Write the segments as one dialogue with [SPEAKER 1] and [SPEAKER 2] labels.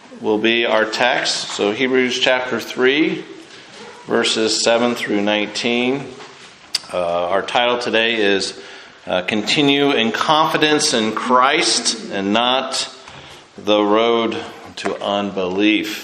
[SPEAKER 1] will be our text. So Hebrews chapter 3, verses 7 through 19. Our title today is Continue in Confidence in Christ and Not the Road to Unbelief.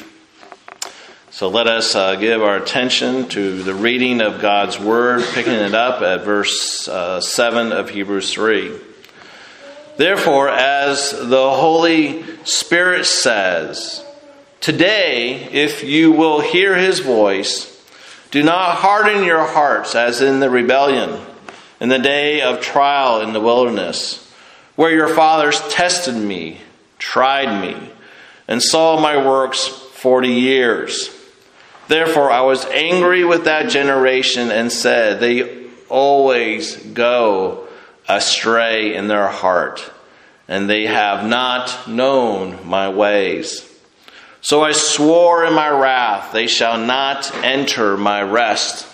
[SPEAKER 1] So let us give our attention to the reading of God's Word, picking it up at verse 7 of Hebrews 3. Therefore, as the Holy Spirit says, today, if you will hear His voice, do not harden your hearts as in the rebellion, in the day of trial in the wilderness, where your fathers tested me, tried me, and saw my works 40 years. Therefore I was angry with that generation and said, they always go astray in their heart, and they have not known my ways. So I swore in my wrath, they shall not enter my rest.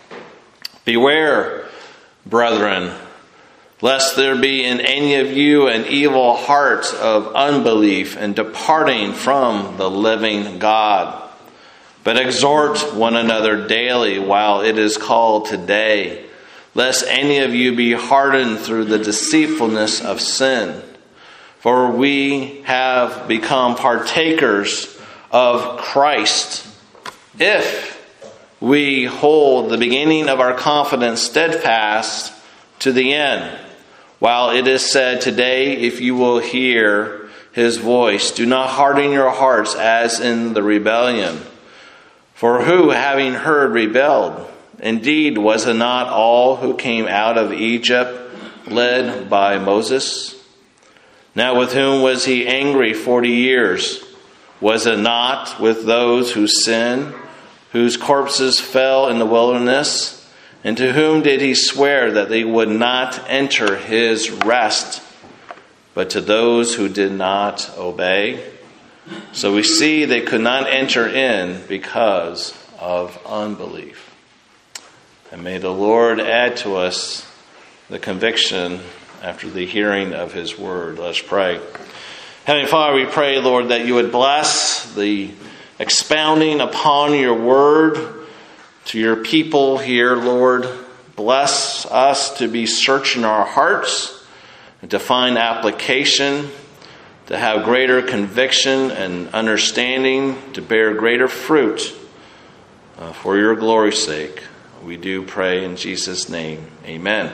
[SPEAKER 1] Beware, brethren, lest there be in any of you an evil heart of unbelief and departing from the living God. But exhort one another daily while it is called today, lest any of you be hardened through the deceitfulness of sin. For we have become partakers of Christ, if we hold the beginning of our confidence steadfast to the end. While it is said today, if you will hear His voice, do not harden your hearts as in the rebellion. For who, having heard, rebelled? Indeed, was it not all who came out of Egypt led by Moses? Now with whom was he angry 40 years? Was it not with those who sinned, whose corpses fell in the wilderness? And to whom did he swear that they would not enter his rest, but to those who did not obey? So we see they could not enter in because of unbelief. And may the Lord add to us the conviction after the hearing of His word. Let's pray. Heavenly Father, we pray, Lord, that you would bless the expounding upon your word to your people here, Lord. Bless us to be searching our hearts and to find application, to have greater conviction and understanding, to bear greater fruit for your glory's sake. We do pray in Jesus' name. Amen.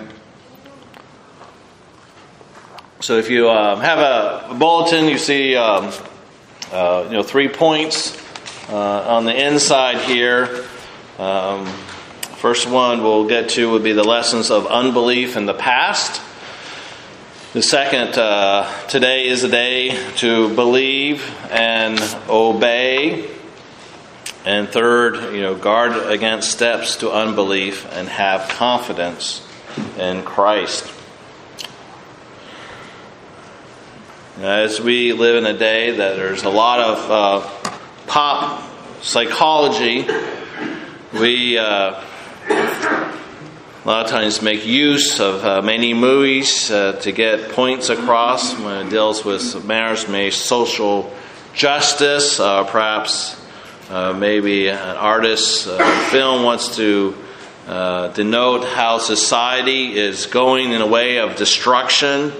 [SPEAKER 1] So if you have a bulletin, you see 3 points on the inside here. First one we'll get to would be the lessons of unbelief in the past. The second, today is the day to believe and obey. And third, guard against steps to unbelief and have confidence in Christ. As we live in a day that there's a lot of pop psychology, we a lot of times make use of many movies to get points across when it deals with matters, maybe social justice, perhaps maybe an artist's film wants to denote how society is going in a way of destruction.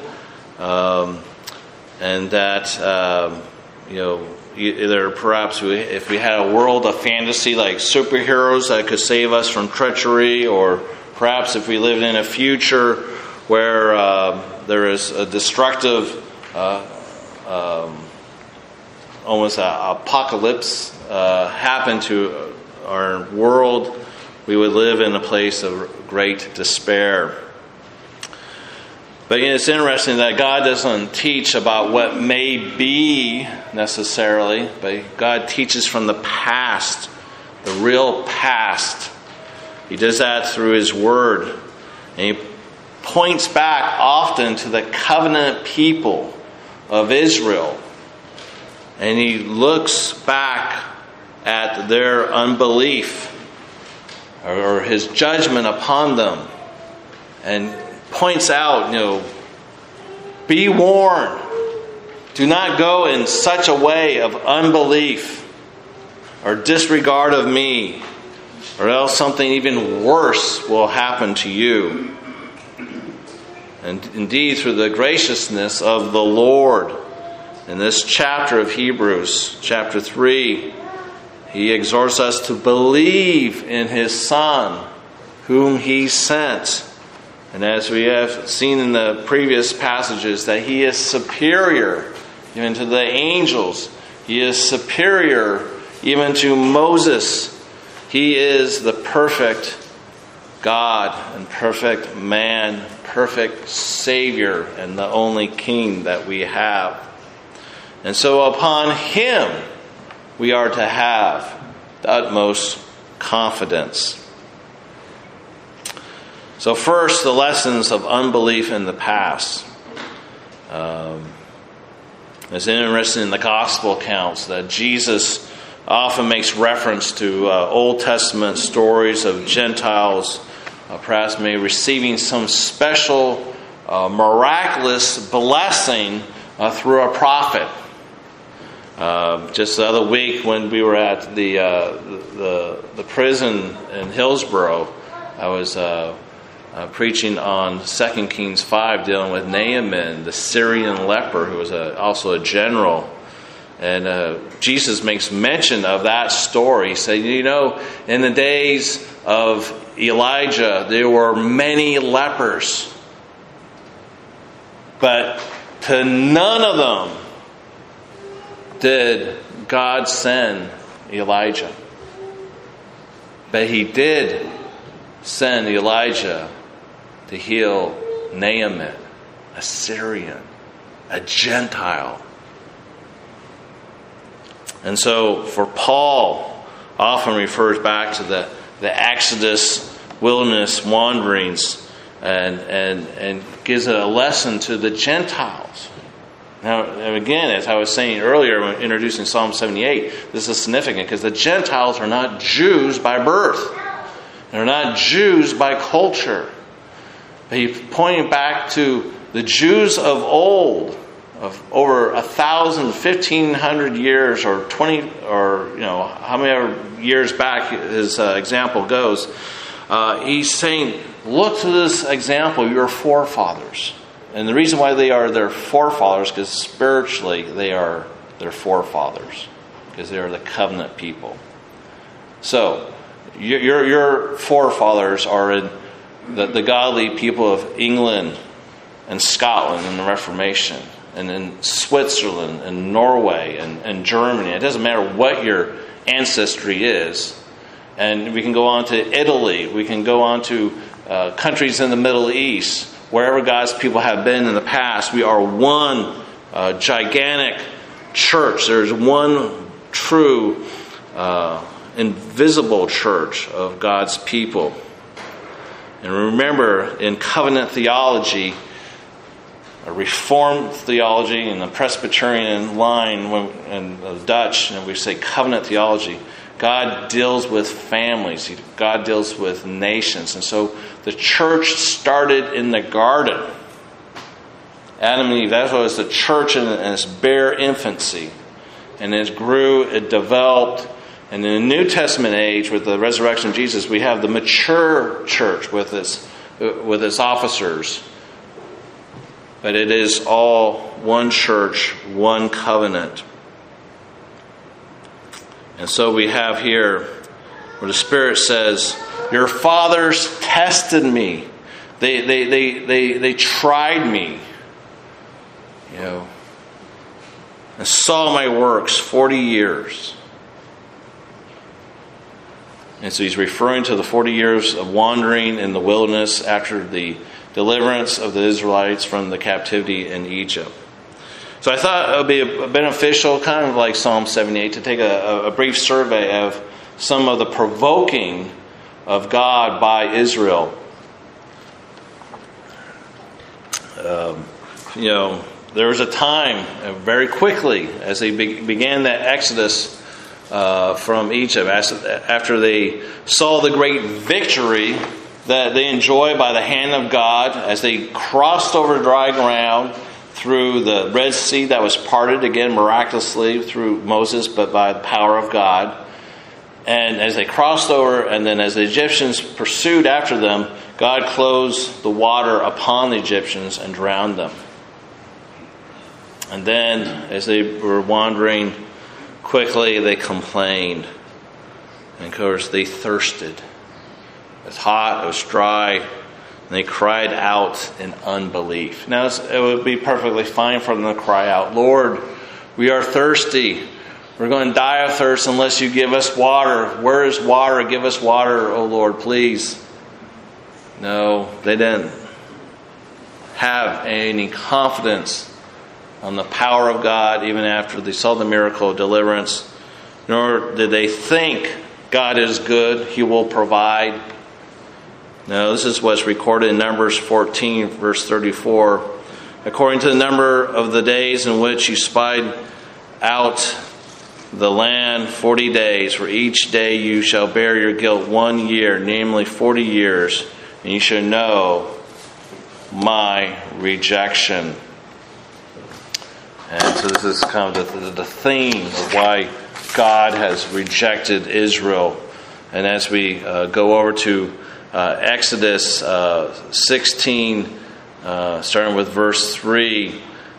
[SPEAKER 1] And that, either perhaps if we had a world of fantasy like superheroes that could save us from treachery, or perhaps if we lived in a future where there is a destructive, almost an apocalypse happen to our world, we would live in a place of great despair. But it's interesting that God doesn't teach about what may be necessarily, but God teaches from the past, the real past. He does that through His Word. And He points back often to the covenant people of Israel. And He looks back at their unbelief or His judgment upon them and points out, be warned. Do not go in such a way of unbelief or disregard of me, or else something even worse will happen to you. And indeed, through the graciousness of the Lord, in this chapter of Hebrews, chapter 3, He exhorts us to believe in His Son, whom He sent. And as we have seen in the previous passages, that He is superior even to the angels. He is superior even to Moses. He is the perfect God and perfect man, perfect Savior, and the only King that we have. And so upon Him we are to have the utmost confidence. So first, the lessons of unbelief in the past. It's interesting in the gospel accounts that Jesus often makes reference to Old Testament stories of Gentiles, perhaps maybe receiving some special, miraculous blessing through a prophet. Just the other week when we were at the prison in Hillsborough, I was preaching on 2 Kings 5, dealing with Naaman, the Syrian leper, who was also a general. And Jesus makes mention of that story. He said, in the days of Elijah, there were many lepers, but to none of them did God send Elijah. But He did send Elijah to heal Naaman, a Syrian, a Gentile. And so for Paul, often refers back to the Exodus wilderness wanderings and gives a lesson to the Gentiles. Now, again, as I was saying earlier when introducing Psalm 78, this is significant because the Gentiles are not Jews by birth. They're not Jews by culture. But he's pointing back to the Jews of old, of over 1,000, 1,500 years, or 20, or how many years back his example goes. He's saying, look to this example of your forefathers. And the reason why they are their forefathers, because spiritually they are their forefathers, because they are the covenant people. So, your forefathers are in the godly people of England and Scotland in the Reformation, and in Switzerland and Norway and Germany. It doesn't matter what your ancestry is. And we can go on to Italy. We can go on to countries in the Middle East. Wherever God's people have been in the past, we are one gigantic church. There's one true invisible church of God's people. And remember, in covenant theology, a Reformed theology, and the Presbyterian line, and the Dutch, and we say covenant theology, God deals with families. God deals with nations. And so the church started in the garden. Adam and Eve, that was the church in its bare infancy. And it grew, it developed. And in the New Testament age, with the resurrection of Jesus, we have the mature church with its officers. But it is all one church, one covenant. And so we have here where the Spirit says, your fathers tested me. They tried me. And saw my works 40 years. And so he's referring to the 40 years of wandering in the wilderness after the deliverance of the Israelites from the captivity in Egypt. So I thought it would be beneficial, kind of like Psalm 78, to take a brief survey of some of the provoking of God by Israel. There was a time, very quickly, as they began that exodus from Egypt, after they saw the great victory that they enjoyed by the hand of God as they crossed over dry ground through the Red Sea that was parted again miraculously through Moses, but by the power of God. And as they crossed over, and then as the Egyptians pursued after them, God closed the water upon the Egyptians and drowned them. And then, as they were wandering quickly, they complained. And of course, they thirsted. It was hot, it was dry, and they cried out in unbelief. Now, it would be perfectly fine for them to cry out, "Lord, we are thirsty. We're going to die of thirst unless you give us water. Where is water? Give us water, O Lord, please." No, they didn't have any confidence on the power of God even after they saw the miracle of deliverance. Nor did they think God is good, He will provide. No, this is what's recorded in Numbers 14, verse 34. "According to the number of the days in which you spied out the land, 40 days. For each day you shall bear your guilt 1 year, namely 40 years, and you shall know my rejection." And so this is kind of the theme of why God has rejected Israel. And as we go over to Exodus 16, starting with verse 3,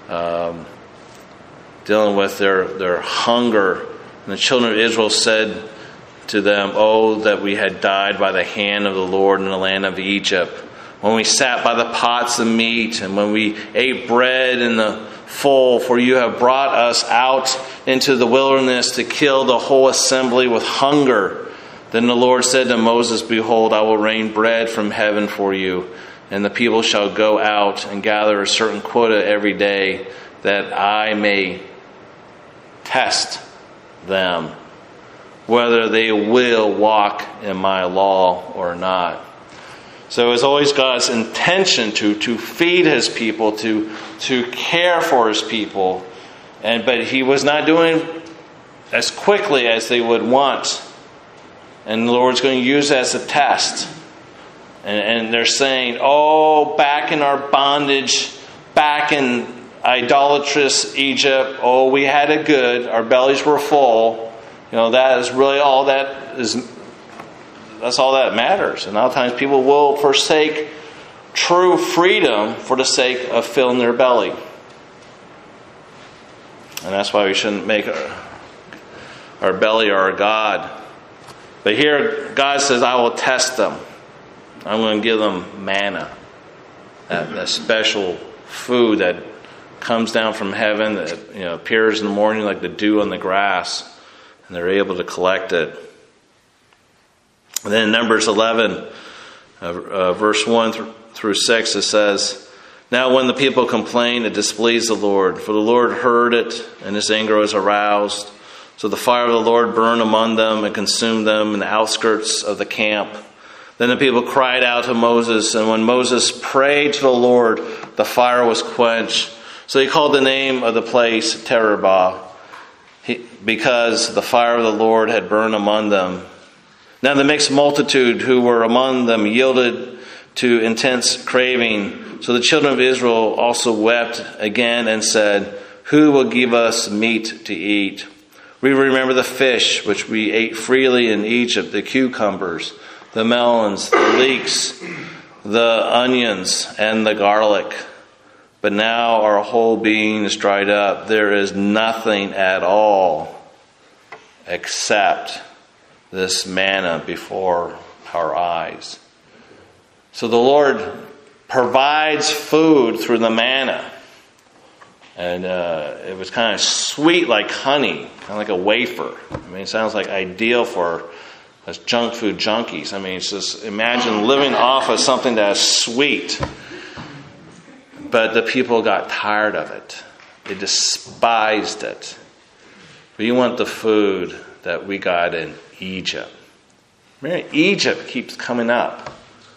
[SPEAKER 1] dealing with their hunger. And the children of Israel said to them, "Oh, that we had died by the hand of the Lord in the land of Egypt, when we sat by the pots of meat, and when we ate bread in the full, for you have brought us out into the wilderness to kill the whole assembly with hunger." Then the Lord said to Moses, "Behold, I will rain bread from heaven for you, and the people shall go out and gather a certain quota every day, that I may test them, whether they will walk in my law or not." So it was always God's intention to feed His people, to care for His people, but He was not doing as quickly as they would want. And the Lord's going to use it as a test. And they're saying, "Oh, back in our bondage, back in idolatrous Egypt, oh, we had it good. Our bellies were full. That is really all that is. That's all that matters." And a lot of times people will forsake true freedom for the sake of filling their belly. And that's why we shouldn't make our belly our God. But here God says, "I will test them. I'm going to give them manna." That special food that comes down from heaven, that appears in the morning like the dew on the grass, and they're able to collect it. And then in Numbers 11, verse 1 through 6, it says, "Now when the people complained, it displeased the Lord, for the Lord heard it, and His anger was aroused. So the fire of the Lord burned among them and consumed them in the outskirts of the camp. Then the people cried out to Moses, and when Moses prayed to the Lord, the fire was quenched. So he called the name of the place Teribah, because the fire of the Lord had burned among them. Now the mixed multitude who were among them yielded to intense craving. So the children of Israel also wept again and said, 'Who will give us meat to eat? We remember the fish which we ate freely in Egypt, the cucumbers, the melons, the leeks, the onions, and the garlic. But now our whole being is dried up. There is nothing at all except this manna before our eyes.'" So the Lord provides food through the manna. And it was kind of sweet like honey, kind of like a wafer. It sounds like ideal for us junk food junkies. It's just, imagine living off of something that is sweet. But the people got tired of it. They despised it. We want the food that we got in Egypt. Egypt keeps coming up.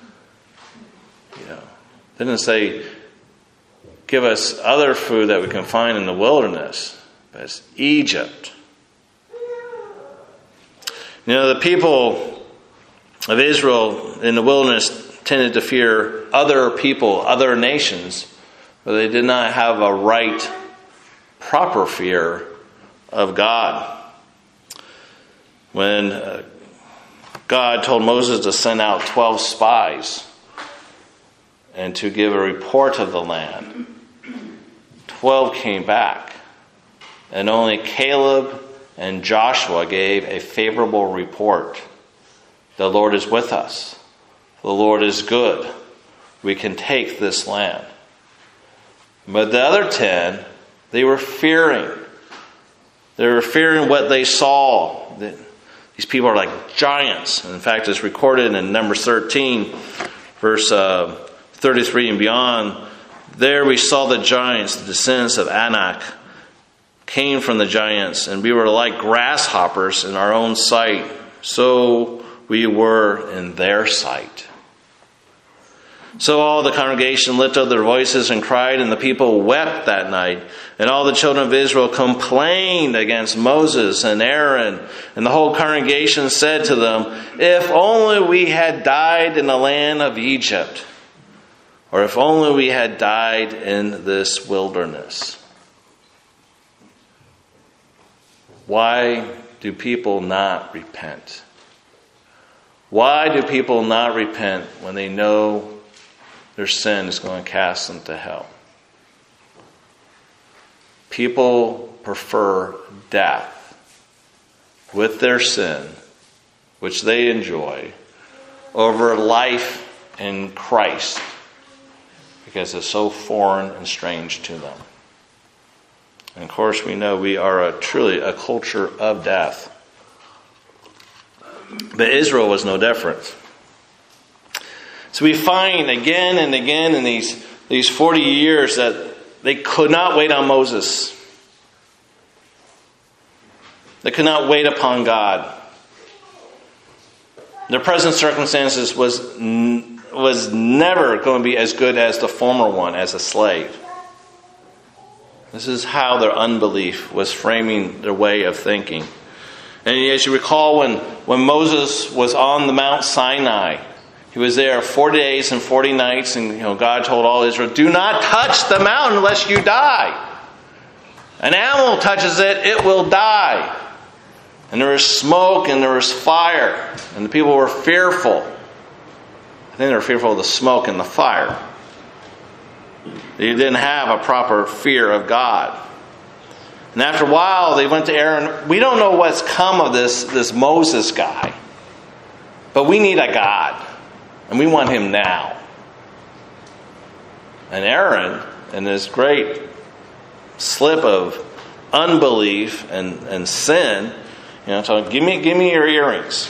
[SPEAKER 1] They didn't say, "Give us other food that we can find in the wilderness," but it's Egypt. The people of Israel in the wilderness tended to fear other people, other nations, but they did not have a right, proper fear of God. When God told Moses to send out 12 spies and to give a report of the land, 12 came back, and only Caleb and Joshua gave a favorable report. The Lord is with us. The Lord is good. We can take this land. But the other 10, they were fearing. They were fearing what they saw. These people are like giants. In fact, it's recorded in Numbers 13, verse 33 and beyond. There we saw the giants, the descendants of Anak, came from the giants, and we were like grasshoppers in our own sight. So we were in their sight. So all the congregation lifted up their voices and cried, and the people wept that night. And all the children of Israel complained against Moses and Aaron. And the whole congregation said to them, "If only we had died in the land of Egypt, or if only we had died in this wilderness." Why do people not repent? Why do people not repent when they know their sin is going to cast them to hell? People prefer death with their sin, which they enjoy, over life in Christ, because it's so foreign and strange to them. And of course, we know we are truly a culture of death. But Israel was no different. So we find again and again in these 40 years that they could not wait on Moses. They could not wait upon God. Their present circumstances was never going to be as good as the former one as a slave. This is how their unbelief was framing their way of thinking. And as you recall, when Moses was on the Mount Sinai, he was there 40 days and 40 nights, and God told all Israel, "Do not touch the mountain lest you die. An animal touches it, it will die." And there was smoke and there was fire, and the people were fearful. I think they were fearful of the smoke and the fire. They didn't have a proper fear of God. And after a while, they went to Aaron. "We don't know what's come of this Moses guy, but we need a God, and we want him now." And Aaron, in this great slip of unbelief and sin, told him, give me your earrings.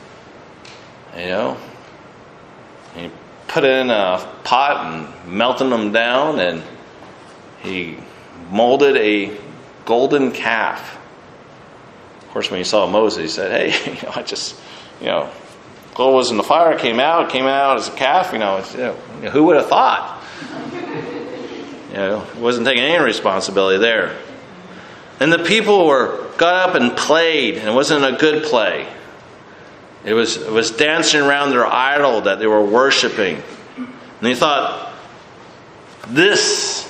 [SPEAKER 1] He put it in a pot and melted them down, and he molded a golden calf. Of course, when he saw Moses, he said, "Hey, gold was in the fire, it came out as a calf. Who would have thought?" He wasn't taking any responsibility there. And the people got up and played, and it wasn't a good play. It was dancing around their idol that they were worshiping. And they thought, this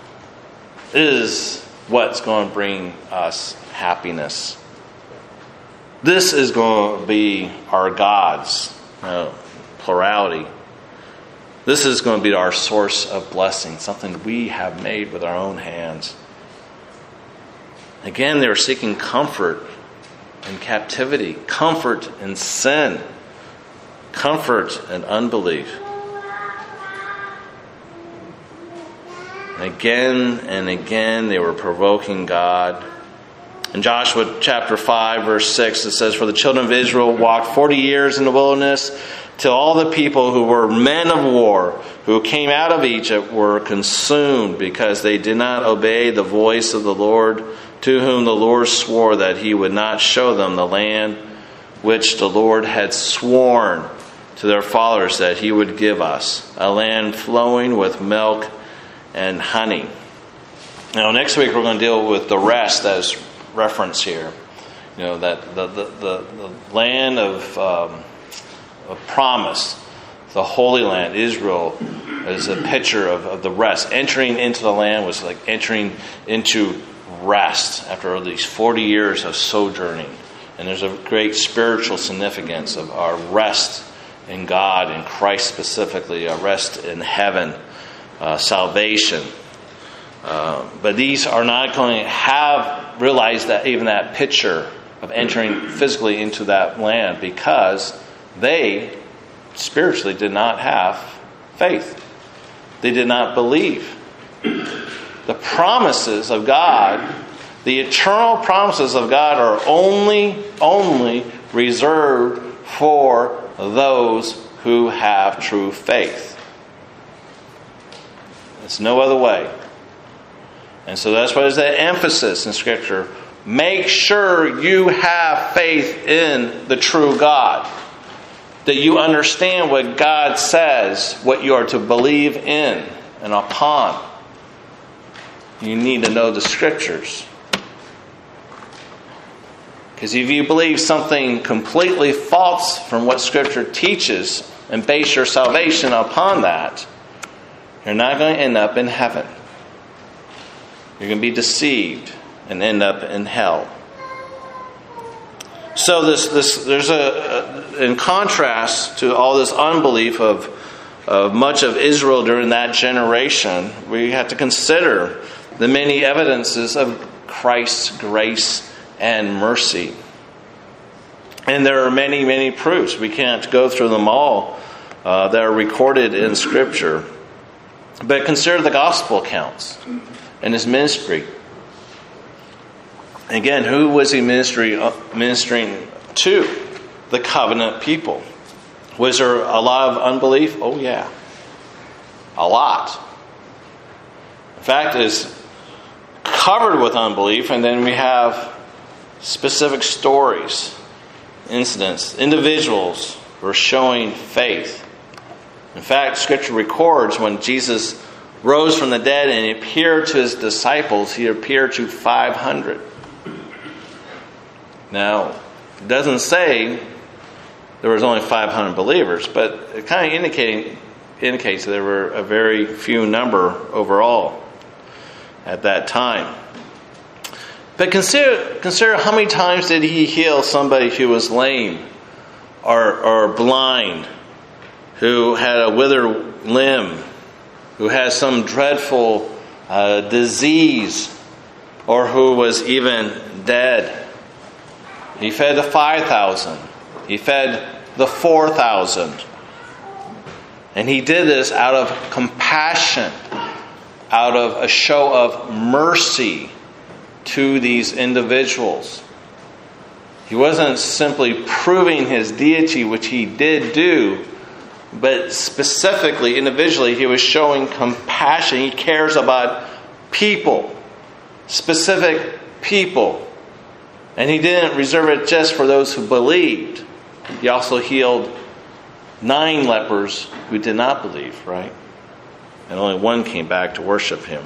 [SPEAKER 1] is what's going to bring us happiness. This is going to be our gods, plurality. This is going to be our source of blessing, something we have made with our own hands. Again, they were seeking comfort in captivity, comfort in sin, comfort in unbelief. And again, they were provoking God. In Joshua chapter 5, verse 6, it says, "For the children of Israel walked 40 years in the wilderness, till all the people who were men of war, who came out of Egypt, were consumed, because they did not obey the voice of the Lord, to whom the Lord swore that he would not show them the land which the Lord had sworn to their fathers that he would give us, a land flowing with milk and honey." Now, next week we're going to deal with the rest as reference here. That the land of promise, the Holy Land, Israel, is a picture of the rest. Entering into the land was like entering into rest after these 40 years of sojourning. And there's a great spiritual significance of our rest in God, in Christ specifically, a rest in heaven, salvation. But these are not going to have realized that even that picture of entering physically into that land, because they spiritually did not have faith. They did not believe. The promises of God, the eternal promises of God, are only reserved for those who have true faith. There's no other way. And so that's why there's that emphasis in Scripture. Make sure you have faith in the true God. That you understand what God says, what you are to believe in and upon. You need to know the Scriptures. Because if you believe something completely false from what Scripture teaches and base your salvation upon that, you're not going to end up in heaven. You're going to be deceived and end up in hell. So there's in contrast to all this unbelief of much of Israel during that generation, we have to consider the many evidences of Christ's grace and mercy. And there are many, many proofs. We can't go through them all that are recorded in Scripture. But consider the gospel accounts and his ministry. Again, who was he ministering to? The covenant people. Was there a lot of unbelief? Oh yeah. A lot. In fact, it's covered with unbelief, and then we have specific stories, incidents, individuals who are showing faith. In fact, Scripture records when Jesus rose from the dead and he appeared to his disciples, he appeared to 500. Now, it doesn't say there was only 500 believers, but it kind of indicates there were a very few number overall at that time. But consider how many times did he heal somebody who was lame or blind, who had a withered limb, who had some dreadful disease, or who was even dead. He fed the 5,000. He fed the 4,000. And he did this out of compassion, out of a show of mercy to these individuals. He wasn't simply proving his deity, which he did do, but specifically, individually, he was showing compassion. He cares about people, specific people. And he didn't reserve it just for those who believed. He also healed 9 lepers who did not believe, right? And only 1 came back to worship him.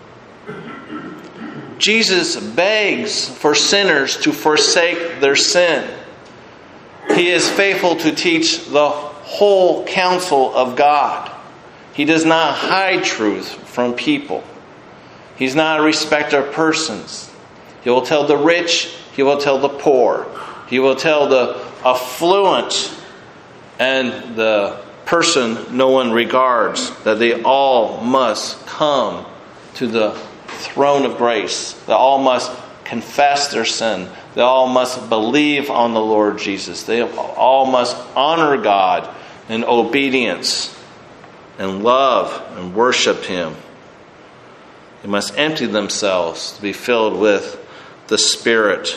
[SPEAKER 1] Jesus begs for sinners to forsake their sin. He is faithful to teach the whole counsel of God. He does not hide truth from people. He's not a respecter of persons. He will tell the rich, he will tell the poor. He will tell the affluent and the person no one regards that they all must come to the throne of grace. They all must confess their sin. They all must believe on the Lord Jesus. They all must honor God in obedience and love and worship Him. They must empty themselves to be filled with the Spirit.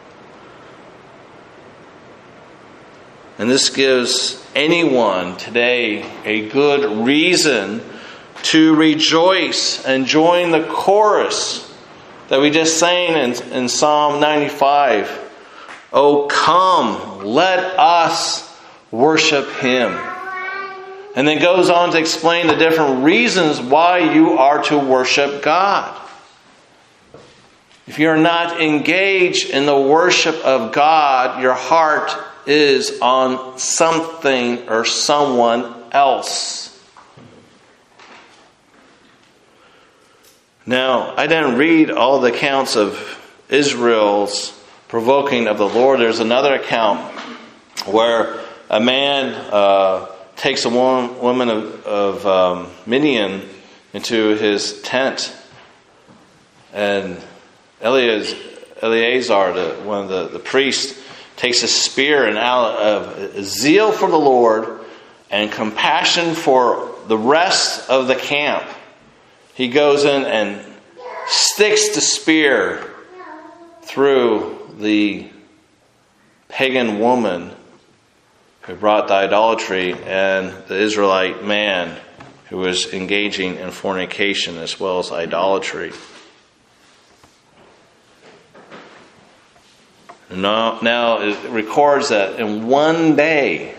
[SPEAKER 1] And this gives anyone today a good reason to rejoice and join the chorus that we just sang in Psalm 95. Oh, come, let us worship Him. And then goes on to explain the different reasons why you are to worship God. If you're not engaged in the worship of God, your heart is on something or someone else. Now, I didn't read all the accounts of Israel's provoking of the Lord. There's another account where a man takes a woman of Midian into his tent, and Eleazar, one of the priests, takes a spear, and out of zeal for the Lord and compassion for the rest of the camp, he goes in and sticks the spear through the pagan woman who brought the idolatry and the Israelite man who was engaging in fornication as well as idolatry. Now it records that in one day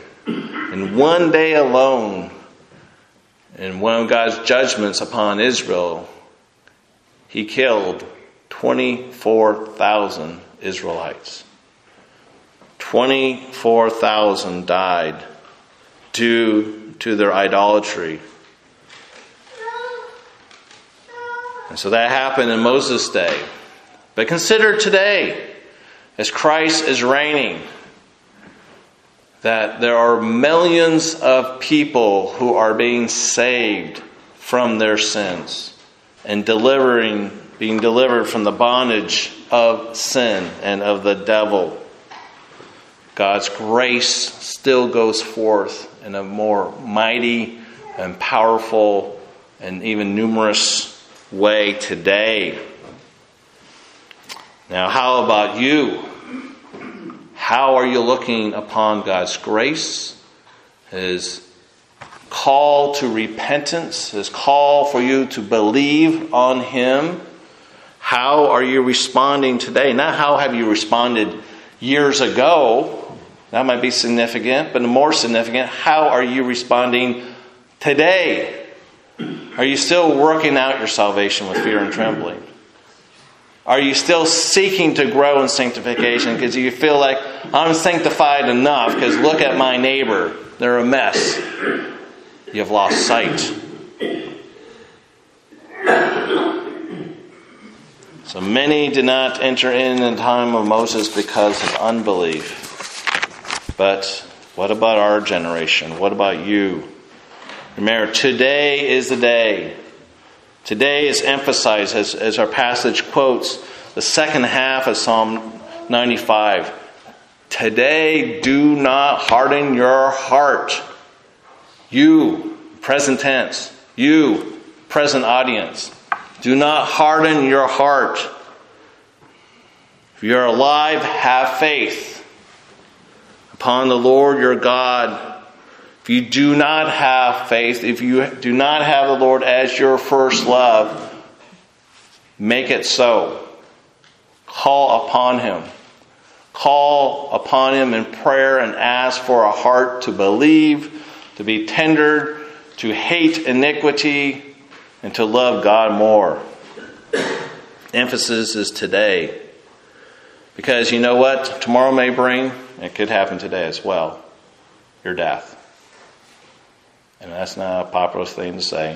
[SPEAKER 1] alone, in one of God's judgments upon Israel, he killed 24,000 Israelites. 24,000 died due to their idolatry. And so that happened in Moses' day. But consider today, as Christ is reigning, that there are millions of people who are being saved from their sins and being delivered from the bondage of sin and of the devil. God's grace still goes forth in a more mighty and powerful and even numerous way today. Now, how about you? How are you looking upon God's grace, His call to repentance, His call for you to believe on Him? How are you responding today? Not how have you responded years ago. That might be significant, but more significant, how are you responding today? Are you still working out your salvation with fear and trembling? Are you still seeking to grow in sanctification because you feel like, I'm sanctified enough because look at my neighbor, they're a mess? You have lost sight. So many did not enter in the time of Moses because of unbelief. But what about our generation? What about you? Remember, today is the day. Today is emphasized as our passage quotes the second half of Psalm 95. Today, do not harden your heart. You, present tense. You, present audience. Do not harden your heart. If you're alive, have faith upon the Lord your God. If you do not have faith, if you do not have the Lord as your first love, make it so. Call upon Him. Call upon Him in prayer and ask for a heart to believe, to be tender, to hate iniquity, and to love God more. Emphasis is today. Because you know what tomorrow may bring? It could happen today as well. Your death. And that's not a popular thing to say.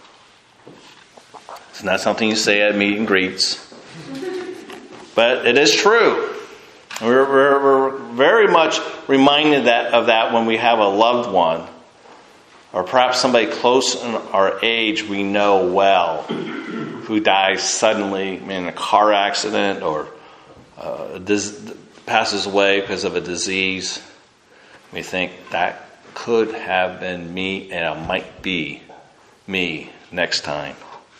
[SPEAKER 1] It's not something you say at meet and greets. But it is true. We're very much reminded of that when we have a loved one, or perhaps somebody close in our age we know well, who dies suddenly in a car accident or passes away because of a disease. We think that could have been me, and it might be me next time.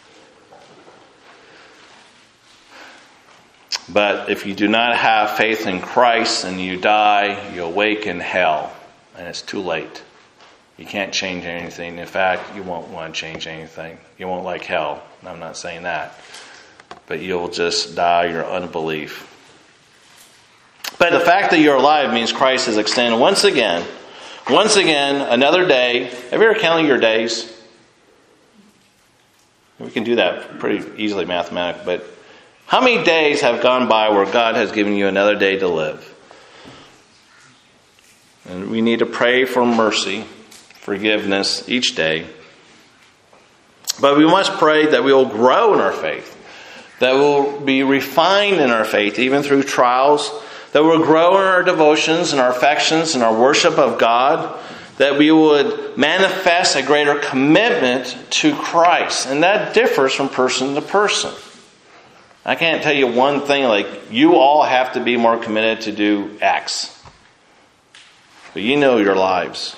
[SPEAKER 1] But if you do not have faith in Christ and you die, you awake in hell, and it's too late. You can't change anything. In fact, you won't want to change anything. You won't like hell. I'm not saying that. But you'll just die your unbelief. But the fact that you're alive means Christ has extended once again, another day. Have you ever counted your days? We can do that pretty easily mathematically. But how many days have gone by where God has given you another day to live? And we need to pray for mercy, forgiveness each day. But we must pray that we will grow in our faith, that we'll be refined in our faith, even through trials, that we'll grow in our devotions and our affections and our worship of God, that we would manifest a greater commitment to Christ. And that differs from person to person. I can't tell you one thing, like you all have to be more committed to do X. But you know your lives.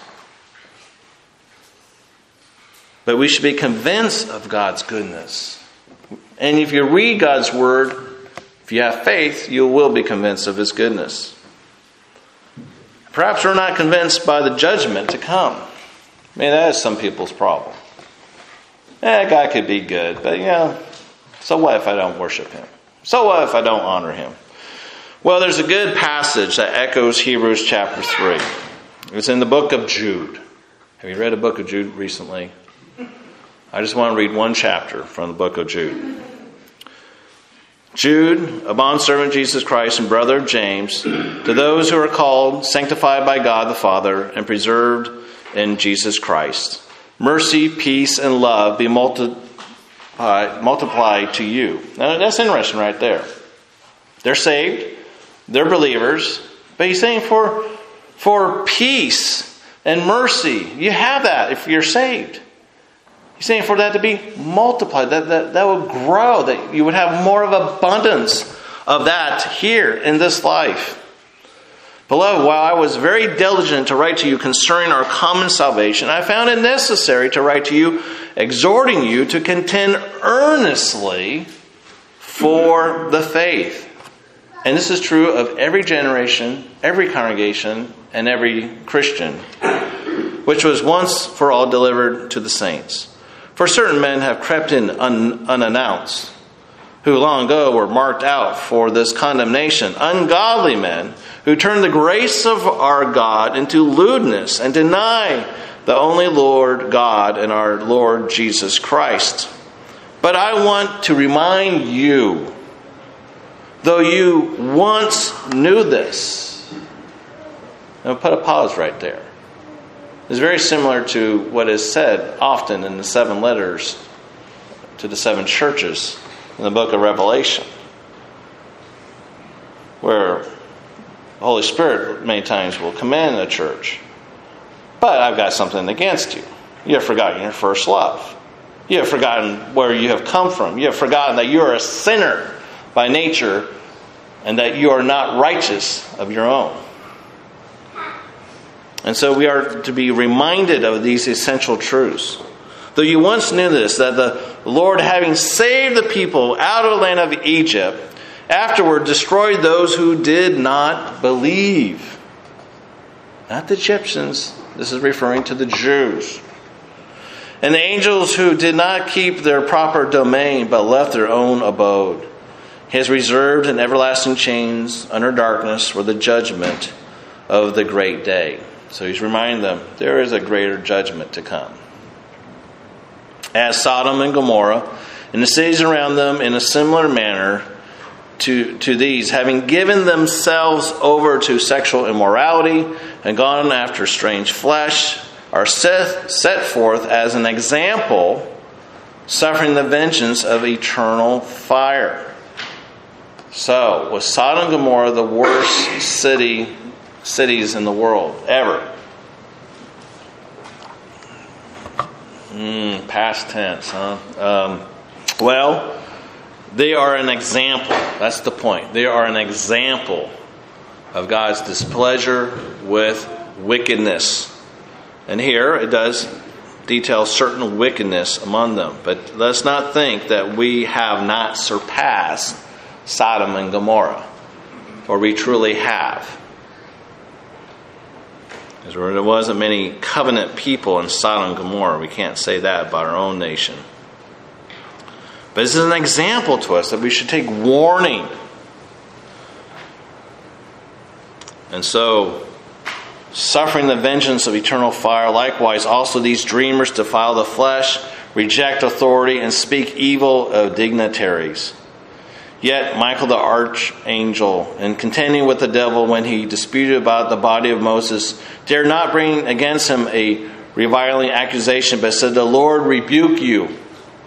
[SPEAKER 1] But we should be convinced of God's goodness. And if you read God's Word, if you have faith, you will be convinced of His goodness. Perhaps we're not convinced by the judgment to come. I mean, that is some people's problem. God could be good, but so what if I don't worship Him? So what if I don't honor Him? Well, there's a good passage that echoes Hebrews chapter 3. It's in the book of Jude. Have you read the book of Jude recently? I just want to read one chapter from the book of Jude. Jude, a bondservant of Jesus Christ and brother of James, to those who are called, sanctified by God the Father, and preserved in Jesus Christ. Mercy, peace, and love be multiplied to you. Now, that's interesting right there. They're saved. They're believers. But he's saying for peace and mercy, you have that if you're saved. He's saying for that to be multiplied, that will grow, that you would have more of abundance of that here in this life. Beloved, while I was very diligent to write to you concerning our common salvation, I found it necessary to write to you, exhorting you to contend earnestly for the faith. And this is true of every generation, every congregation, and every Christian, which was once for all delivered to the saints. For certain men have crept in unannounced, who long ago were marked out for this condemnation, ungodly men who turn the grace of our God into lewdness and deny the only Lord God and our Lord Jesus Christ. But I want to remind you, though you once knew this. Now put a pause right there. It's very similar to what is said often in the 7 letters to the 7 churches in the book of Revelation, where the Holy Spirit many times will commend a church. But I've got something against you. You have forgotten your first love. You have forgotten where you have come from. You have forgotten that you are a sinner by nature and that you are not righteous of your own. And so we are to be reminded of these essential truths. Though you once knew this, that the Lord, having saved the people out of the land of Egypt, afterward destroyed those who did not believe. Not the Egyptians. This is referring to the Jews. And the angels who did not keep their proper domain, but left their own abode. He has reserved in everlasting chains under darkness for the judgment of the great day. So he's reminding them, there is a greater judgment to come. As Sodom and Gomorrah, and the cities around them in a similar manner to these, having given themselves over to sexual immorality and gone after strange flesh, are set forth as an example, suffering the vengeance of eternal fire. So, was Sodom and Gomorrah the worst cities in the world ever? Past tense, huh? Well, they are an example. That's the point. They are an example of God's displeasure with wickedness. And here it does detail certain wickedness among them. But let's not think that we have not surpassed Sodom and Gomorrah, for we truly have. Because there wasn't many covenant people in Sodom and Gomorrah. We can't say that about our own nation. But this is an example to us that we should take warning. And so, suffering the vengeance of eternal fire, likewise also these dreamers defile the flesh, reject authority, and speak evil of dignitaries. Yet Michael the archangel, in contending with the devil when he disputed about the body of Moses, dared not bring against him a reviling accusation, but said, "The Lord rebuke you."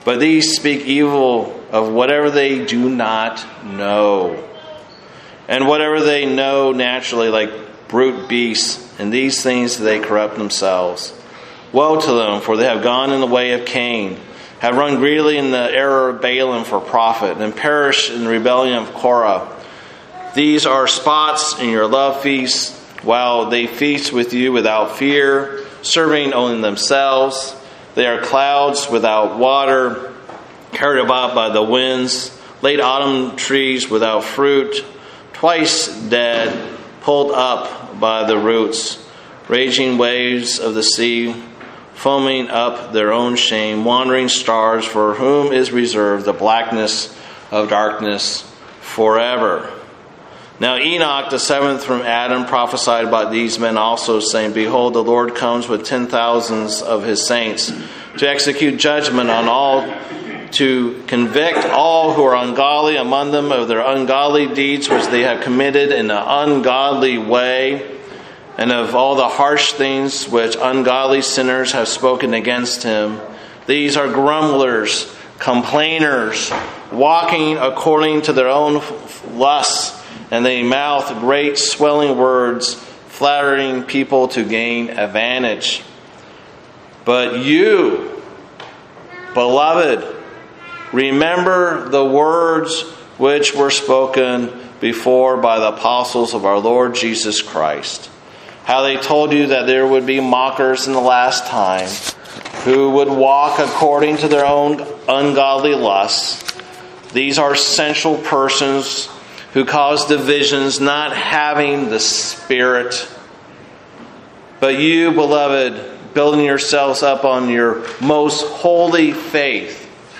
[SPEAKER 1] But these speak evil of whatever they do not know, and whatever they know naturally, like brute beasts, and these things they corrupt themselves. Woe to them, for they have gone in the way of Cain, have run greedily in the error of Balaam for profit, and perished in the rebellion of Korah. These are spots in your love feasts, while they feast with you without fear, serving only themselves. They are clouds without water, carried about by the winds, late autumn trees without fruit, twice dead, pulled up by the roots, raging waves of the sea, foaming up their own shame, wandering stars for whom is reserved the blackness of darkness forever. Now Enoch, the seventh from Adam, prophesied about these men also, saying, Behold, the Lord comes with 10,000s of his saints to execute judgment on all, to convict all who are ungodly among them of their ungodly deeds which they have committed in an ungodly way, and of all the harsh things which ungodly sinners have spoken against him. These are grumblers, complainers, walking according to their own lusts, and they mouth great swelling words, flattering people to gain advantage. But you, beloved, remember the words which were spoken before by the apostles of our Lord Jesus Christ, how they told you that there would be mockers in the last time, who would walk according to their own ungodly lusts. These are sensual persons who cause divisions, not having the Spirit. But you, beloved, building yourselves up on your most holy faith.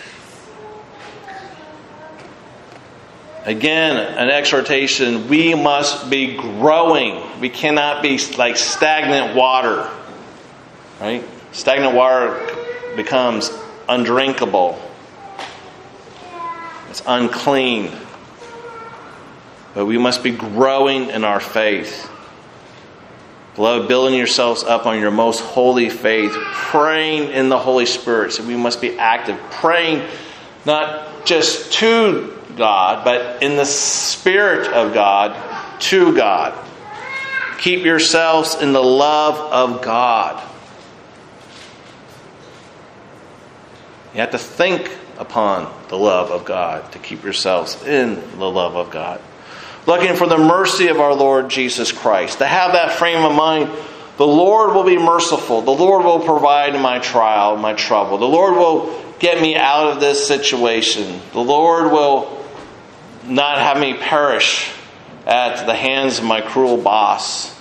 [SPEAKER 1] Again, an exhortation, we must be growing. We cannot be like stagnant water. Right? Stagnant water becomes undrinkable. It's unclean. But we must be growing in our faith. Beloved, building yourselves up on your most holy faith, praying in the Holy Spirit. So we must be active, praying not just to God, but in the Spirit of God, to God. Keep yourselves in the love of God. You have to think upon the love of God to keep yourselves in the love of God. Looking for the mercy of our Lord Jesus Christ. To have that frame of mind, the Lord will be merciful. The Lord will provide my trial, my trouble. The Lord will get me out of this situation. The Lord will not have me perish at the hands of my cruel boss.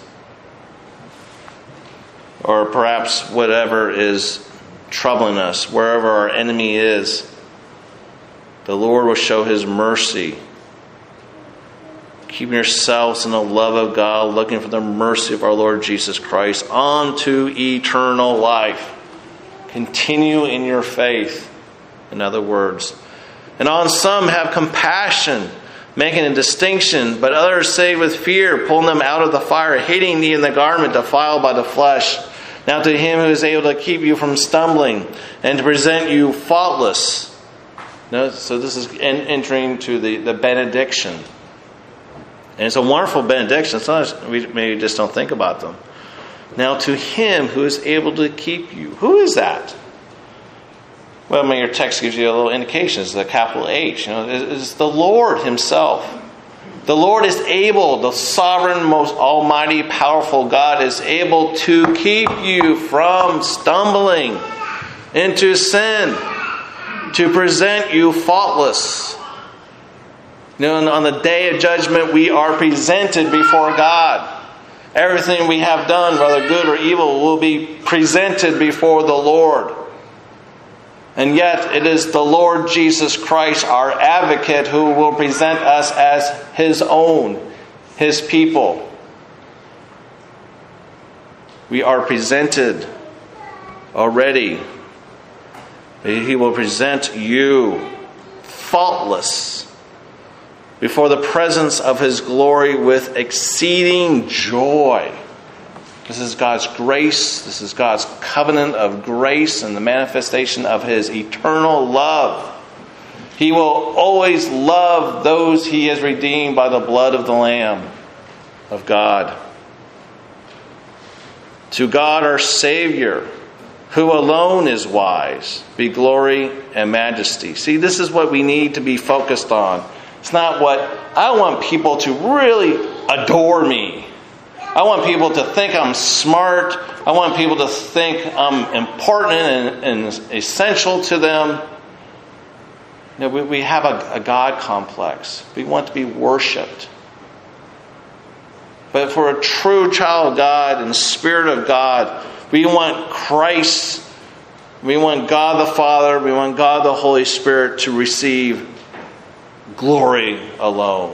[SPEAKER 1] Or perhaps whatever is troubling us, wherever our enemy is. The Lord will show His mercy. Keeping yourselves in the love of God, looking for the mercy of our Lord Jesus Christ unto eternal life. Continue in your faith, in other words. And on some have compassion, making a distinction, but others say with fear, pulling them out of the fire, hating thee in the garment defiled by the flesh. Now to Him who is able to keep you from stumbling and to present you faultless. So this is entering to the benediction. And it's a wonderful benediction. Sometimes we maybe just don't think about them. Now to Him who is able to keep you. Who is that? Well, your text gives you a little indication. It's the capital H. It's the Lord Himself. The Lord is able, the sovereign, most almighty, powerful God is able to keep you from stumbling into sin, to present you faultless. On the day of judgment, we are presented before God. Everything we have done, whether good or evil, will be presented before the Lord. And yet, it is the Lord Jesus Christ, our advocate, who will present us as His own, His people. We are presented already. He will present you faultless before the presence of His glory with exceeding joy. This is God's grace. This is God's covenant of grace and the manifestation of His eternal love. He will always love those He has redeemed by the blood of the Lamb of God. To God our Savior, who alone is wise, be glory and majesty. See, this is what we need to be focused on. It's not what I want people to really adore me. I want people to think I'm smart. I want people to think I'm important and essential to them. You know, we have a God complex. We want to be worshipped. But for a true child of God and Spirit of God, we want Christ, we want God the Father, we want God the Holy Spirit to receive glory alone.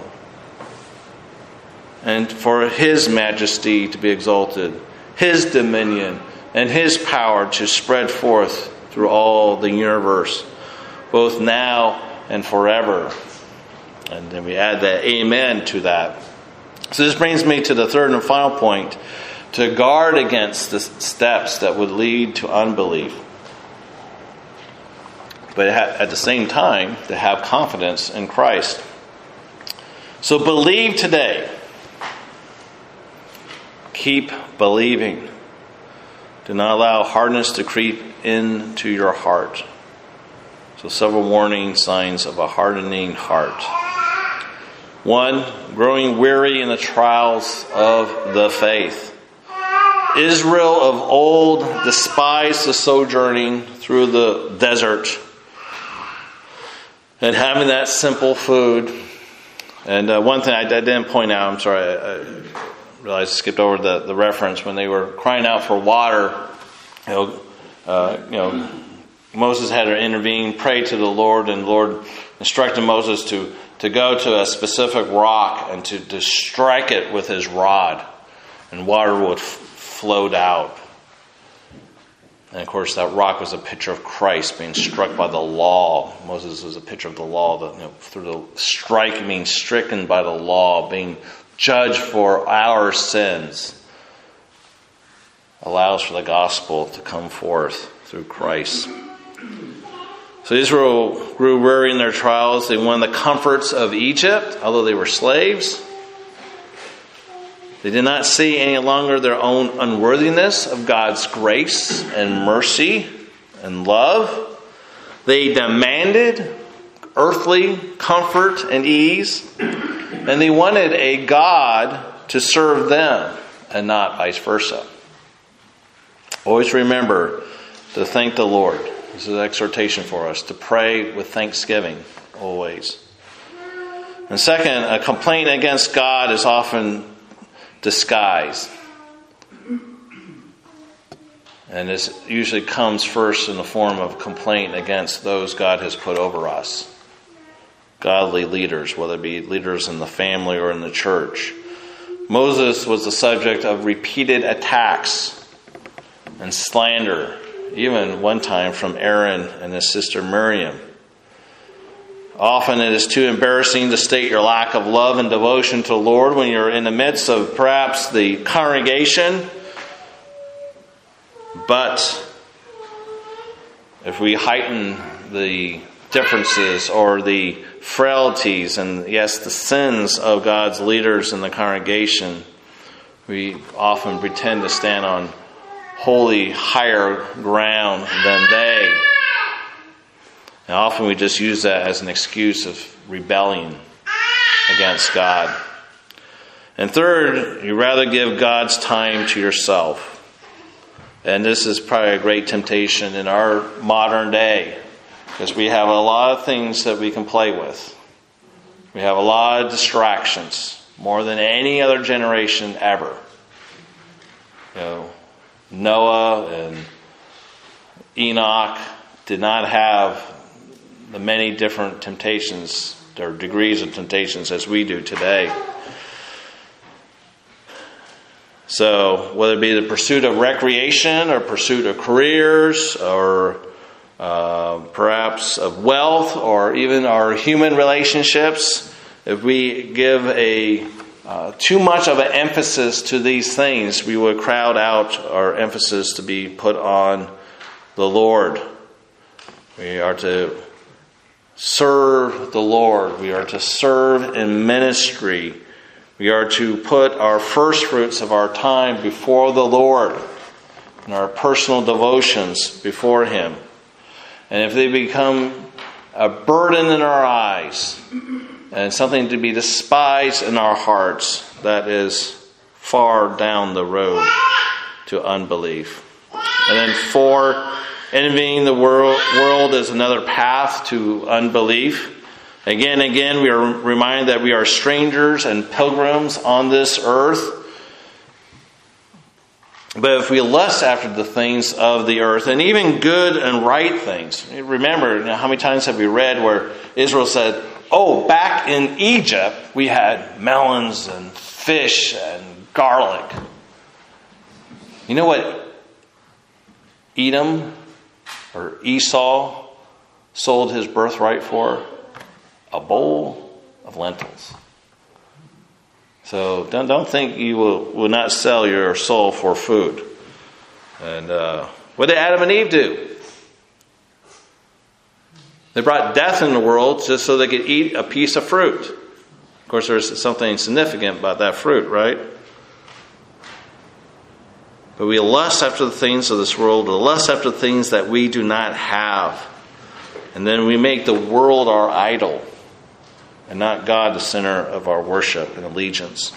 [SPEAKER 1] And for His majesty to be exalted, His dominion and His power to spread forth through all the universe, both now and forever. And then we add that amen to that. So this brings me to the third and final point, to guard against the steps that would lead to unbelief. But at the same time, to have confidence in Christ. So believe today. Keep believing. Do not allow hardness to creep into your heart. So several warning signs of a hardening heart. 1, growing weary in the trials of the faith. Israel of old despised the sojourning through the desert and having that simple food. And one thing I didn't point out, I'm sorry, I realized I skipped over the reference when they were crying out for water. Moses had to intervene, pray to the Lord, and the Lord instructed Moses to go to a specific rock and to strike it with his rod, and water would float out. And of course, that rock was a picture of Christ being struck by the law. Moses was a picture of the law, through the strike being stricken by the law, being judged for our sins, allows for the gospel to come forth through Christ. So Israel grew weary in their trials. They wanted the comforts of Egypt, although they were slaves. They did not see any longer their own unworthiness of God's grace and mercy and love. They demanded earthly comfort and ease, and they wanted a God to serve them and not vice versa. Always remember to thank the Lord. This is an exhortation for us to pray with thanksgiving always. And second, a complaint against God is often disguised. And this usually comes first in the form of complaint against those God has put over us. Godly leaders, whether it be leaders in the family or in the church. Moses was the subject of repeated attacks and slander, even one time from Aaron and his sister Miriam. Often it is too embarrassing to state your lack of love and devotion to the Lord when you're in the midst of perhaps the congregation. But if we heighten the differences or the frailties and, yes, the sins of God's leaders in the congregation, we often pretend to stand on holy, higher ground than they. And often we just use that as an excuse of rebellion against God. And third, you rather give God's time to yourself. And this is probably a great temptation in our modern day, because we have a lot of things that we can play with. We have a lot of distractions, more than any other generation ever. Noah and Enoch did not have the many different temptations or degrees of temptations as we do today. So whether it be the pursuit of recreation or pursuit of careers or perhaps of wealth or even our human relationships, if we give a too much of an emphasis to these things, we would crowd out our emphasis to be put on the Lord. We are to serve the Lord. We are to serve in ministry. We are to put our first fruits of our time before the Lord and our personal devotions before Him. And if they become a burden in our eyes and something to be despised in our hearts, that is far down the road to unbelief. And then 4, envying the world is another path to unbelief. Again, we are reminded that we are strangers and pilgrims on this earth. But if we lust after the things of the earth, and even good and right things, remember, how many times have we read where Israel said, oh, back in Egypt, we had melons and fish and garlic. You know what Edom or Esau sold his birthright for? A bowl of lentils. So don't think you will not sell your soul for food. And what did Adam and Eve do? They brought death in the world just so they could eat a piece of fruit. Of course, there's something significant about that fruit, right? But we lust after the things of this world, we lust after the things that we do not have. And then we make the world our idol, and not God the center of our worship and allegiance.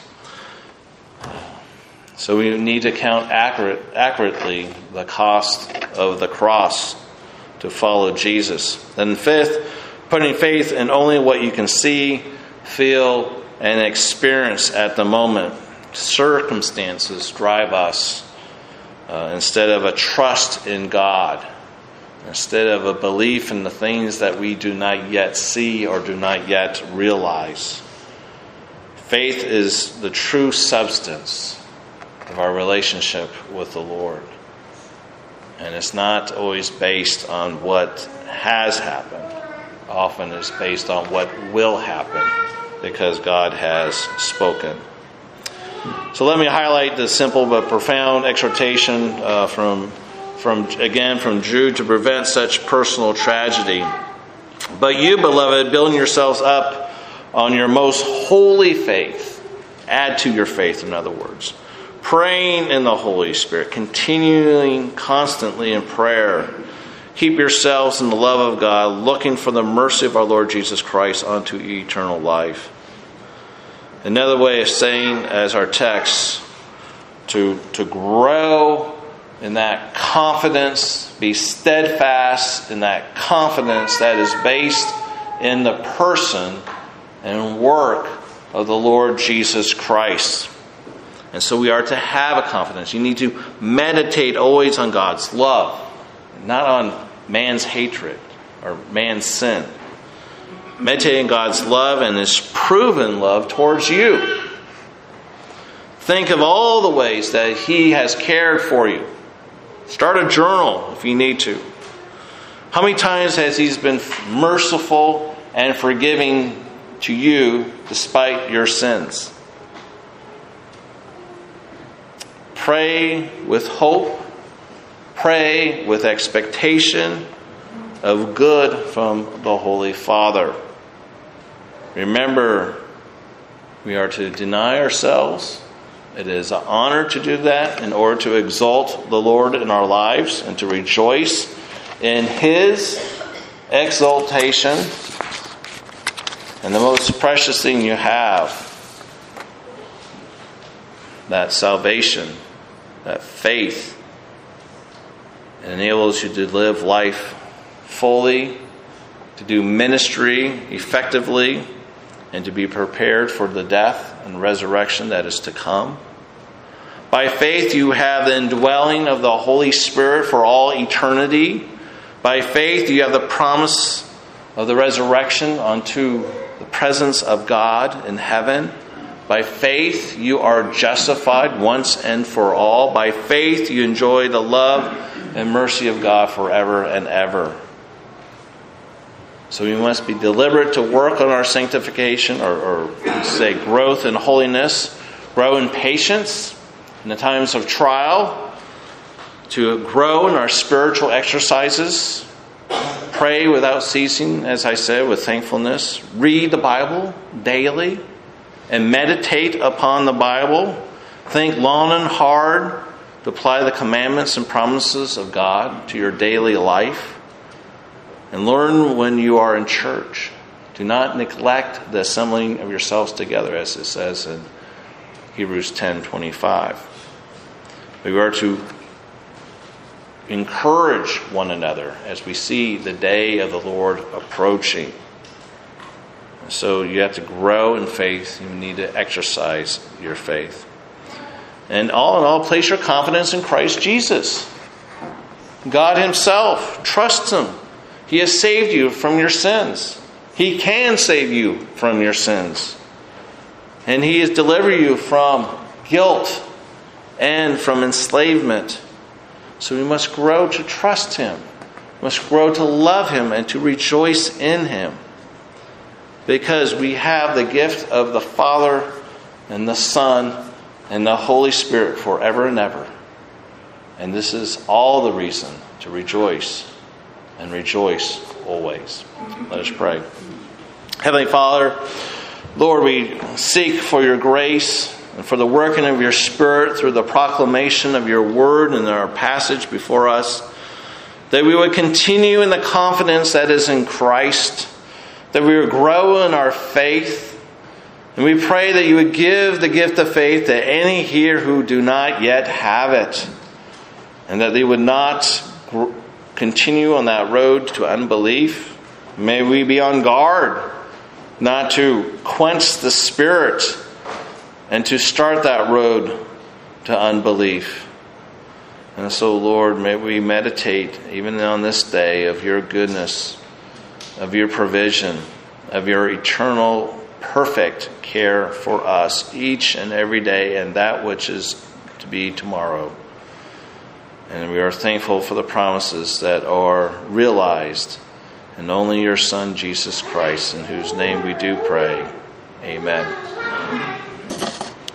[SPEAKER 1] So we need to count accurately the cost of the cross to follow Jesus. Then 5th, putting faith in only what you can see, feel, and experience at the moment. Circumstances drive us instead of a trust in God. Instead of a belief in the things that we do not yet see or do not yet realize. Faith is the true substance of our relationship with the Lord. And it's not always based on what has happened. Often it's based on what will happen because God has spoken. So let me highlight the simple but profound exhortation from Jude to prevent such personal tragedy. But you, beloved, building yourselves up on your most holy faith, add to your faith, in other words, praying in the Holy Spirit, continuing constantly in prayer. Keep yourselves in the love of God, looking for the mercy of our Lord Jesus Christ unto eternal life. Another way of saying, as our text, to grow in that confidence, be steadfast in that confidence that is based in the person and work of the Lord Jesus Christ. And so we are to have a confidence. You need to meditate always on God's love, not on man's hatred or man's sin. Meditate on God's love and His proven love towards you. Think of all the ways that He has cared for you. Start a journal if you need to. How many times has He been merciful and forgiving to you despite your sins? Pray with hope. Pray with expectation of good from the Holy Father. Remember, we are to deny ourselves. It is an honor to do that in order to exalt the Lord in our lives and to rejoice in His exaltation. And the most precious thing you have, that salvation, that faith, it enables you to live life fully, to do ministry effectively, and to be prepared for the death and resurrection that is to come. By faith you have the indwelling of the Holy Spirit for all eternity. By faith you have the promise of the resurrection unto the presence of God in heaven. By faith you are justified once and for all. By faith you enjoy the love and mercy of God forever and ever. So we must be deliberate to work on our sanctification, or say growth in holiness, grow in patience in the times of trial, to grow in our spiritual exercises, pray without ceasing, as I said, with thankfulness, read the Bible daily, and meditate upon the Bible, think long and hard to apply the commandments and promises of God to your daily life. And learn when you are in church. Do not neglect the assembling of yourselves together, as it says in Hebrews 10:25. We are to encourage one another as we see the day of the Lord approaching. So you have to grow in faith. You need to exercise your faith. And all in all, place your confidence in Christ Jesus. God himself. Trust him. He has saved you from your sins. He can save you from your sins. And he has delivered you from guilt and from enslavement. So we must grow to trust him. We must grow to love him and to rejoice in him. Because we have the gift of the Father and the Son and the Holy Spirit forever and ever. And this is all the reason to rejoice. And rejoice always. Let us pray. Heavenly Father, Lord, we seek for your grace and for the working of your Spirit through the proclamation of your word in our passage before us, that we would continue in the confidence that is in Christ, that we would grow in our faith, and we pray that you would give the gift of faith to any here who do not yet have it, and that they would not continue on that road to unbelief. May we be on guard not to quench the Spirit and to start that road to unbelief. And so, Lord, may we meditate even on this day of your goodness, of your provision, of your eternal, perfect care for us each and every day, and that which is to be tomorrow. And we are thankful for the promises that are realized in only your Son, Jesus Christ, in whose name we do pray. Amen.